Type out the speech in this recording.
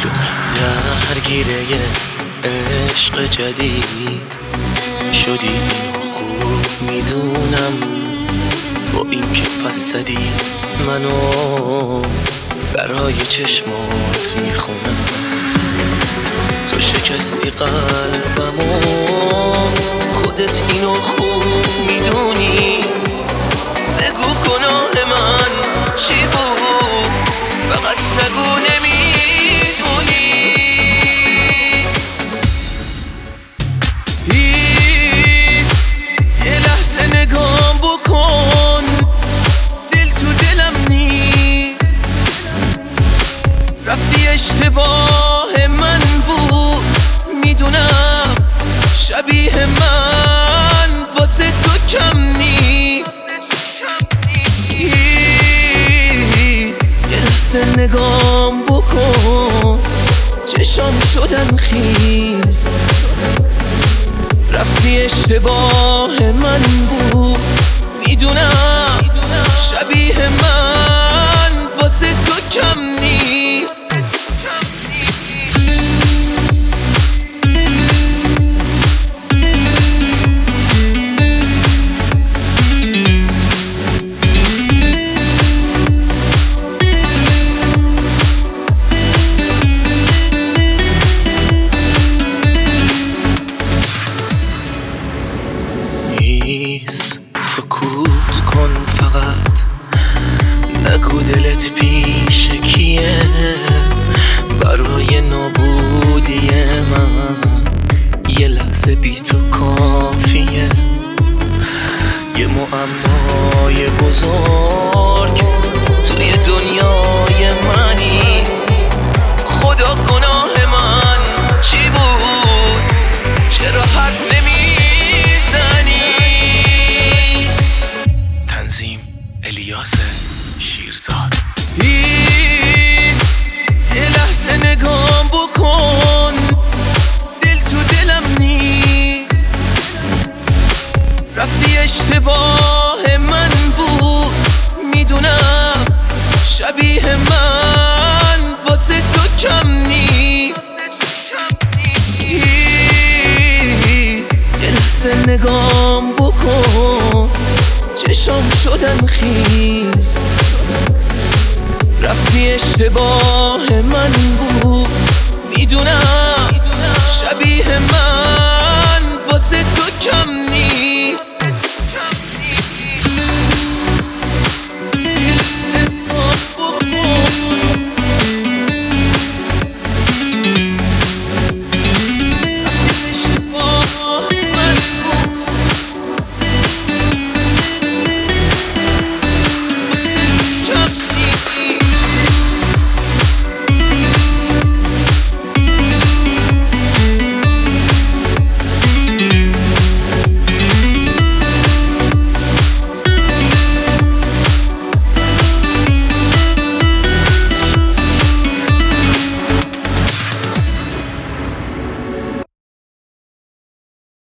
درگیره عشق جدید شدی، اینو خوب میدونم. با این که پس زدی منو برای چشمات میخونم. تو شکستی قلبمو، خودت اینو خوب میدونی. بگو گناه من چی بود، فقط نگو نمیدونی. پیس یه لحظه نگام بکن، دل تو دلم نیست. رفتی اشتباه من بود میدونم، شبیه من واسه تو کم نیست. یه لحظه نگام بکن، چشام شدن خیس. رفتی اشتباه من بود میدونم، شبیه من واسه تو کم نیست. سکوت کن فقط، نگو دلت پیش کیه. برای نابودی من یه لحظه بی تو کافیه. یه معمای بزرگ توی دنیای منی. خدا گناه من چی بود، چرا حرف نمیزنی؟ تنظیم الیاس شیرزاد. پیس یه لحظه نگام بکن، دل تو دلم نیست. رفتی اشتباه من بود میدونم، شبیه من واسه تو کم نیست. یه لحظه نگام بکن، چشام شدن خیس. رفتی اشتباه من بود میدونم، شبیه من واسه تو کم نیست.